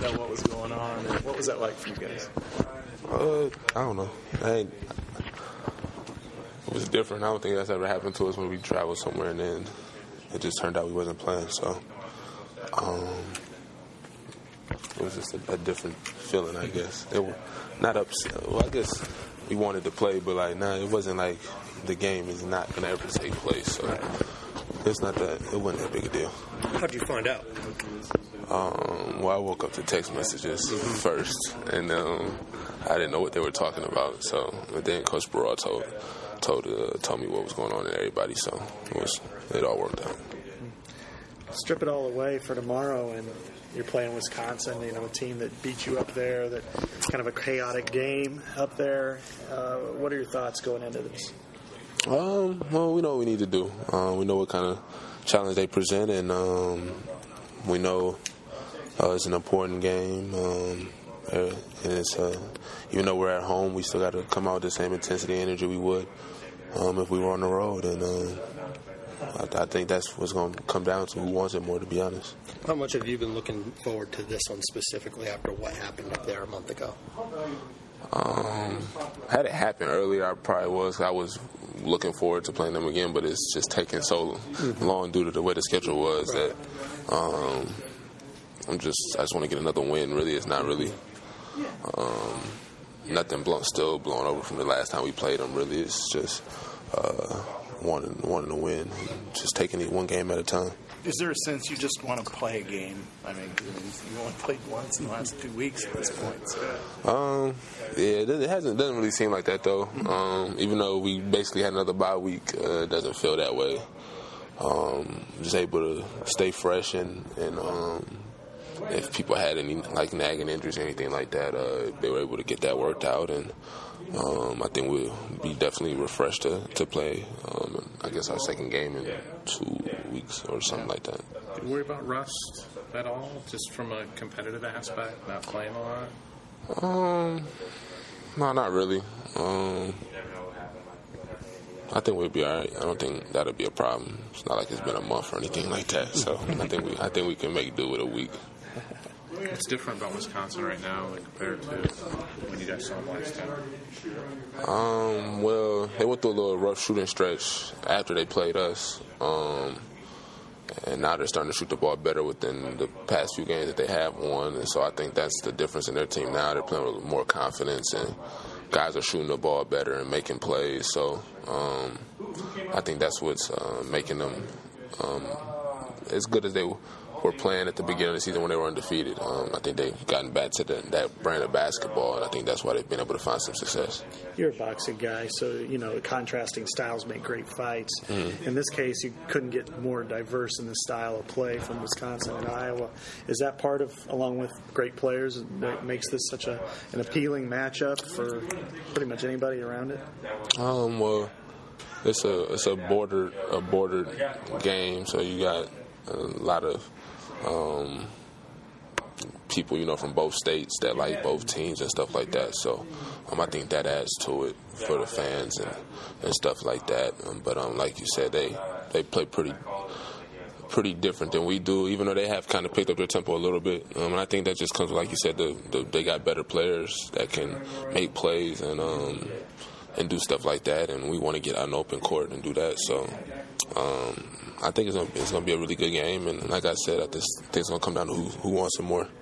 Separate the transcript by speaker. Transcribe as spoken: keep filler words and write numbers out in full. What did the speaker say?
Speaker 1: know what was going on. What was that like for you guys?
Speaker 2: Uh, I don't know. I ain't, it was different. I don't think that's ever happened to us when we traveled somewhere and then it just turned out we wasn't playing. So um, it was just a, a different feeling, I guess. It was not upset. Well, I guess we wanted to play, but like, nah, it wasn't like the game is not going to ever take place. So it's not that. It wasn't that big a deal.
Speaker 3: How did you find out?
Speaker 2: Um, well, I woke up to text messages first, and um, I didn't know what they were talking about. So, but then Coach Burrell told told uh, told me what was going on in everybody. So it was it all worked out.
Speaker 1: Strip it all away for tomorrow, and you're playing Wisconsin. You know, a team that beat you up there. That kind of a chaotic game up there. Uh, what are your thoughts going into this?
Speaker 2: Um, well, we know what we need to do. Um, we know what kind of challenge they present, and um, we know. Uh, it's an important game, um, and it's uh, even though we're at home, we still got to come out with the same intensity and energy we would um, if we were on the road. And uh, I, I think that's what's going to come down to who wants it more, to be honest.
Speaker 3: How much have you been looking forward to this one specifically after what happened up there a month ago?
Speaker 2: Um, had it happened earlier, I probably was. I was looking forward to playing them again, but it's just taking so long due to the way the schedule was that. Um, I'm just, I just want to get another win. Really, it's not really um, nothing blown, still blown over from the last time we played them. Really, it's just uh, wanting, wanting to win, and just taking it one game at a time.
Speaker 1: Is there a sense you just want to play a game? I mean, you only played once in the last two weeks at this point. So.
Speaker 2: Um, yeah, it hasn't doesn't really seem like that though. Um, even though we basically had another bye week, uh, it doesn't feel that way. Um, just able to stay fresh and and. Um, If people had any like nagging injuries or anything like that, uh, they were able to get that worked out, and um, I think we'll be definitely refreshed to, to play. Um, I guess our second game in two weeks or something like that.
Speaker 4: Do you worry about rust at all, just from a competitive aspect, not playing a lot?
Speaker 2: Um, no, not really. Um, I think we'll be all right. I don't think that'll be a problem. It's not like it's been a month or anything like that. So I think we, I think we can make do with a week.
Speaker 4: What's different about Wisconsin right now, like, compared to when you guys saw them last time?
Speaker 2: Um, well, they went through a little rough shooting stretch after they played us, um, and now they're starting to shoot the ball better within the past few games that they have won. And so I think that's the difference in their team now. They're playing with more confidence, and guys are shooting the ball better and making plays. So um, I think that's what's uh, making them um, as good as they were playing at the beginning of the season when they were undefeated. Um, I think they've gotten back to the, that brand of basketball, and I think that's why they've been able to find some success.
Speaker 1: You're a boxing guy, so, you know, contrasting styles make great fights. Mm-hmm. In this case, you couldn't get more diverse in the style of play from Wisconsin and Iowa. Is that part of, along with great players, that makes this such a an appealing matchup for pretty much anybody around it?
Speaker 2: Um, well, it's a it's a bordered a bordered game, so you got a lot of um, people, you know, from both states that like both teams and stuff like that. So um, I think that adds to it for the fans and, and stuff like that. Um, but um, like you said, they they play pretty pretty different than we do, even though they have kind of picked up their tempo a little bit. Um, and I think that just comes, like you said, the, the, they got better players that can make plays and um, and do stuff like that. And we want to get out in open court and do that. So um, I think it's gonna, it's gonna be a really good game. And like I said, I just think it's gonna come down to who, who wants it more.